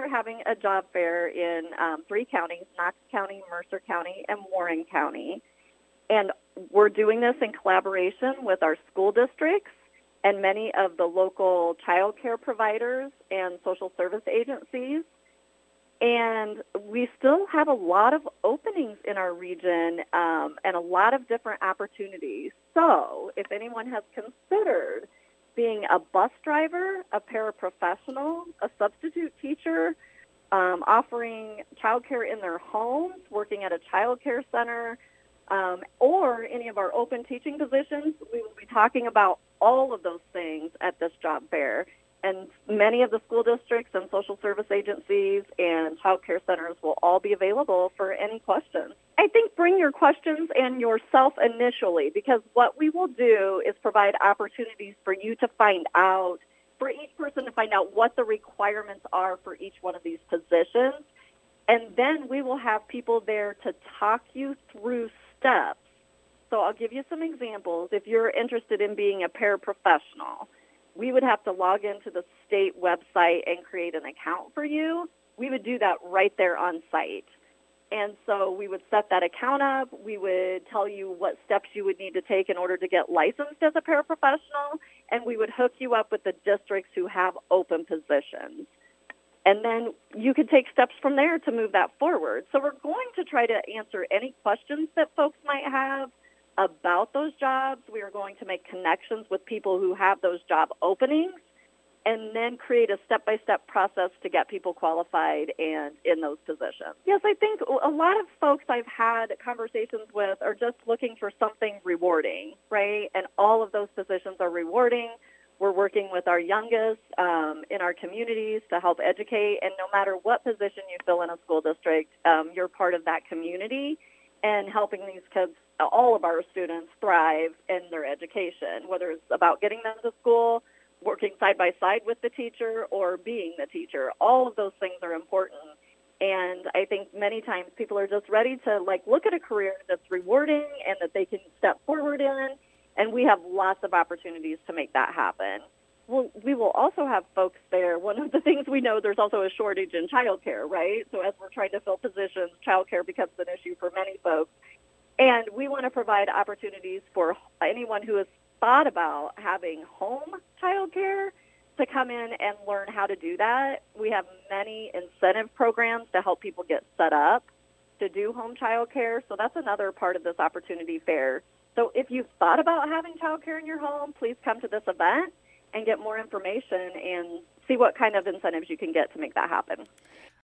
are having a job fair in 3 counties, Knox County, Mercer County, and Warren County. And we're doing this in collaboration with our school districts and many of the local child care providers and social service agencies. And we still have a lot of openings in our region and a lot of different opportunities. So if anyone has considered being a bus driver, a paraprofessional, a substitute teacher, offering child care in their homes, working at a child care center, or any of our open teaching positions, we will be talking about all of those things at this job fair. And many of the school districts and social service agencies and child care centers will all be available for any questions. I think bring your questions and yourself initially, because what we will do is provide opportunities for you to find out, for each person to find out what the requirements are for each one of these positions. And then we will have people there to talk you through steps. So I'll give you some examples. If you're interested in being a paraprofessional, we would have to log into the state website and create an account for you. We would do that right there on site. And so we would set that account up. We would tell you what steps you would need to take in order to get licensed as a paraprofessional, and we would hook you up with the districts who have open positions. And then you could take steps from there to move that forward. So we're going to try to answer any questions that folks might have about those jobs. We are going to make connections with people who have those job openings and then create a step-by-step process to get people qualified and in those positions. Yes, I think a lot of folks I've had conversations with are just looking for something rewarding, right? And all of those positions are rewarding. We're working with our youngest in our communities to help educate, and no matter what position you fill in a school district, you're part of that community and helping these kids, all of our students, thrive in their education, whether it's about getting them to school, working side by side with the teacher, or being the teacher. All of those things are important. And I think many times people are just ready to look at a career that's rewarding and that they can step forward in. And we have lots of opportunities to make that happen. Well, we will also have folks there. One of the things we know, there's also a shortage in childcare, right? So as we're trying to fill positions, childcare becomes an issue for many folks. And we want to provide opportunities for anyone who has thought about having home childcare to come in and learn how to do that. We have many incentive programs to help people get set up to do home childcare. So that's another part of this opportunity fair. So if you've thought about having childcare in your home, please come to this event and get more information and see what kind of incentives you can get to make that happen.